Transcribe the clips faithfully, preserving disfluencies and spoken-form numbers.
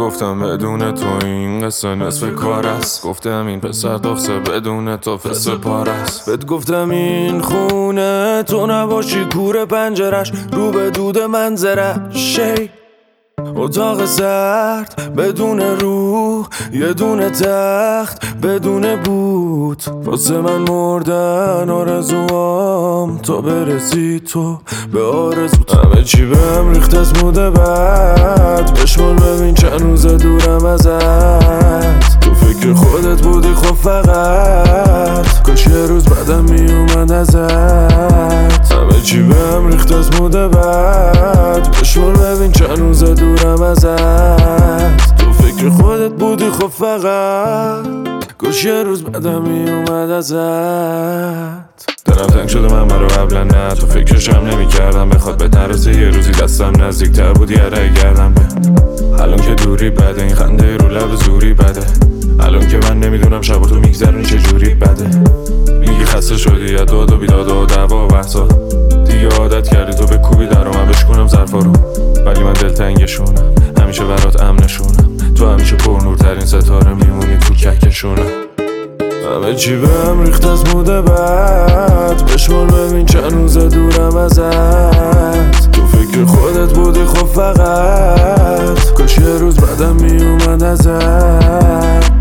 گفتم بدون تو این قصه نصف کار است. گفتم این پسر دخصه بدون تو فس پار است. بهت گفتم این خونه تو نباشی کوره پنجرش رو به دود منظرش. شی اتاق سرد بدون روح، یه دونه تخت بدون بود. واسه من مردن آرزوام تا برسی تو به آرزوت. همه چی بهم ریخت از موده بعد، بشمال ببین چند روزه دورم ازت. تو فکر خودت بودی خب فقط، کاش یه روز بعدم میومد ازت. همه چی بهم ریخت از موده بعد، بشمال ببین چند روزه دورم ازت. تو فکر خودت بودی خب فقط، کاش یه روز بعدم میومد ازت. دلم تنگ شده من برا قبلا نه، تو فکرشم نمی کردم بخواد به نرسه یه روزی دستم نزدیکتر بود یه رای گردم به. الان که دوری بده، این خنده رو لب زوری بده. الان که من نمیدونم شب تو میگذرونی چه جوری بده. میگی خسته شدی یا داد و بیداد و دعوا و بحثا، دیگه عادت کردی تو به کوبی در من بشکنم ظرفا رو. ولی من دلتنگشونم، همیشه برات امنشونم. تو همیشه پرنورترین ستاره میمونی تو کهکشونم. همه چی بهم ریخت از موده بعد، بشمال ببین چند روزه دورم ازت. تو فکر خودت بودی خب فقط، کاش یه روز بعدم میومد ازت.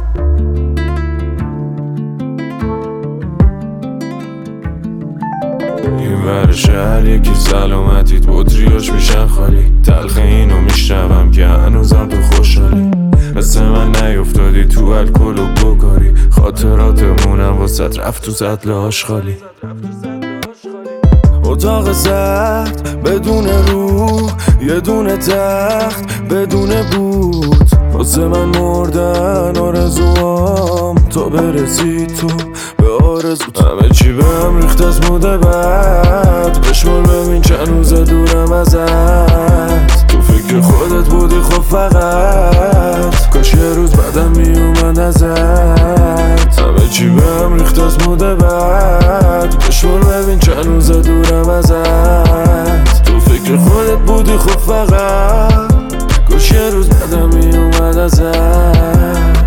این ور شهر یکی سلامتیت بطریاش میشن خالی. تلخ اینو میشنوم که هنوزم تو خوشحالی. مثل من نیفتادی تو الکل و بگاری، خاطراتمونم واسه رفت تو سطل آشغالی. اتاق سرد بدون روح، یه دونه تخت بدون بود. واسه من مردن آرزوام تا برسی تو به آرزوت. همه چی بهم ریخت از موده بعد، بشمال ببین چند روزه دورم ازت. تو فکر خودت بودی خب فقط، کاش یه روز بعدم میومد ازت. همه چی بهم ریخت از موده بعد، بشمال ببین چند روزه دورم ازت. تو فکر خودت بودی خب فقط، کاش یه روز بعدم میومد ازت.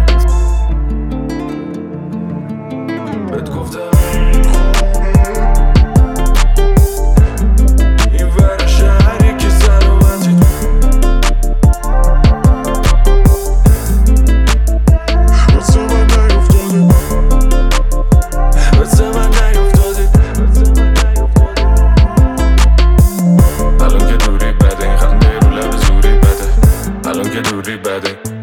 بهت گفتم این ور شهر یکی سلامتی. واسه من نیفتادی، واسه من نیفتادی. الان که دوری بده، این خنده رو لب زوری بده. الان که دوری بده.